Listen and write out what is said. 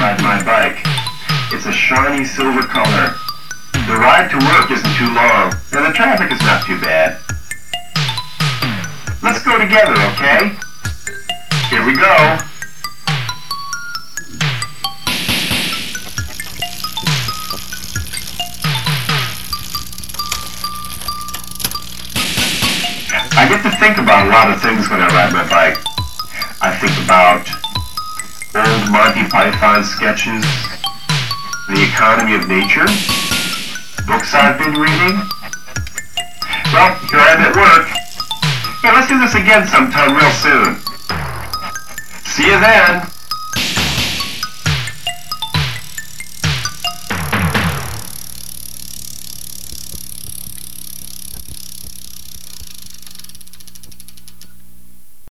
ride my bike. It's a shiny silver color. The ride to work isn't too long, and the traffic is not too bad. Let's go together, okay? Here we go. I get to think about a lot of things when I ride my bike. I think about old Monty Python sketches, the economy of nature, books I've been reading. Well, here I am at work. Hey, let's do this again sometime real soon. See you then.